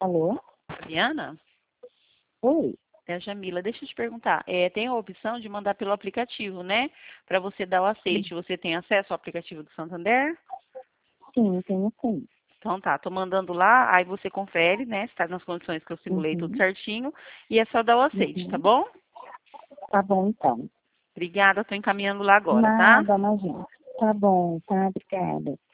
Alô? Fabiana? Oi. É a Jamila. Deixa eu te perguntar. Tem a opção de mandar pelo aplicativo, né? Para você dar o aceite. Você tem acesso ao aplicativo do Santander? Sim, tenho sim. Então tá, tô mandando lá, aí você confere, né? Se tá nas condições que eu simulei tudo Uhum. certinho. E é só dar o aceite, tá Uhum. bom? Tá bom, então. Obrigada, tô encaminhando lá agora, tá? Nada, imagina. Tá bom, tá? Obrigada.